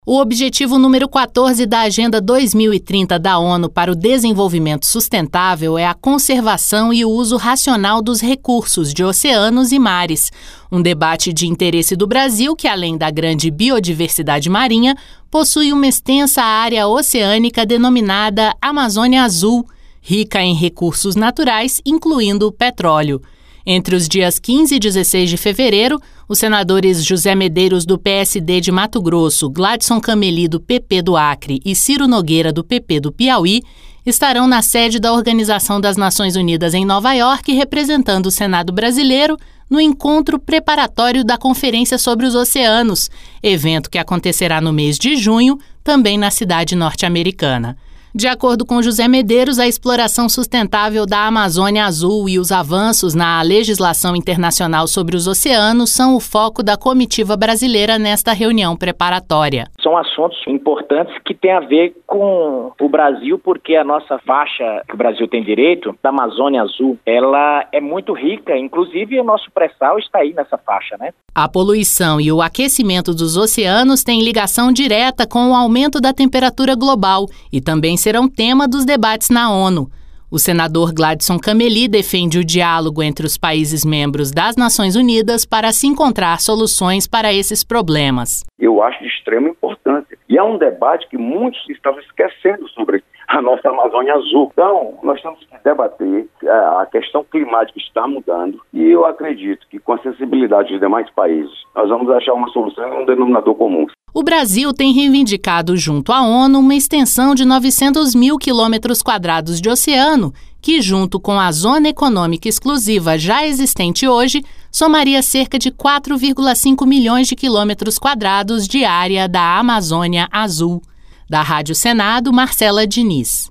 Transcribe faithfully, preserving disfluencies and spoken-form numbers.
O objetivo número quatorze da Agenda dois mil e trinta da ONU para o Desenvolvimento Sustentável é a conservação e o uso racional dos recursos de oceanos e mares. Um debate de interesse do Brasil que, além da grande biodiversidade marinha, possui uma extensa área oceânica denominada Amazônia Azul, rica em recursos naturais, incluindo o petróleo. Entre os dias quinze e dezesseis de fevereiro, os senadores José Medeiros, do P S D de Mato Grosso, Gladson Cameli, do P P do Acre e Ciro Nogueira, do P P do Piauí, estarão na sede da Organização das Nações Unidas em Nova York, representando o Senado brasileiro, no encontro preparatório da Conferência sobre os Oceanos, evento que acontecerá no mês de junho, também na cidade norte-americana. De acordo com José Medeiros, a exploração sustentável da Amazônia Azul e os avanços na legislação internacional sobre os oceanos são o foco da comitiva brasileira nesta reunião preparatória. São assuntos importantes que têm a ver com o Brasil, porque a nossa faixa que o Brasil tem direito, da Amazônia Azul, ela é muito rica, inclusive o nosso pré-sal está aí nessa faixa, né? A poluição e o aquecimento dos oceanos têm ligação direta com o aumento da temperatura global e também serão tema dos debates na ONU. O senador Gladson Cameli defende o diálogo entre os países membros das Nações Unidas para se encontrar soluções para esses problemas. Eu acho de extrema importância. E é um debate que muitos estavam esquecendo sobre a nossa Amazônia Azul. Então, nós temos que debater, a questão climática está mudando e eu acredito que com a sensibilidade dos demais países, nós vamos achar uma solução e um denominador comum. O Brasil tem reivindicado junto à ONU uma extensão de novecentos mil quilômetros quadrados de oceano, que, junto com a Zona Econômica Exclusiva já existente hoje, somaria cerca de quatro vírgula cinco milhões de quilômetros quadrados de área da Amazônia Azul. Da Rádio Senado, Marcela Diniz.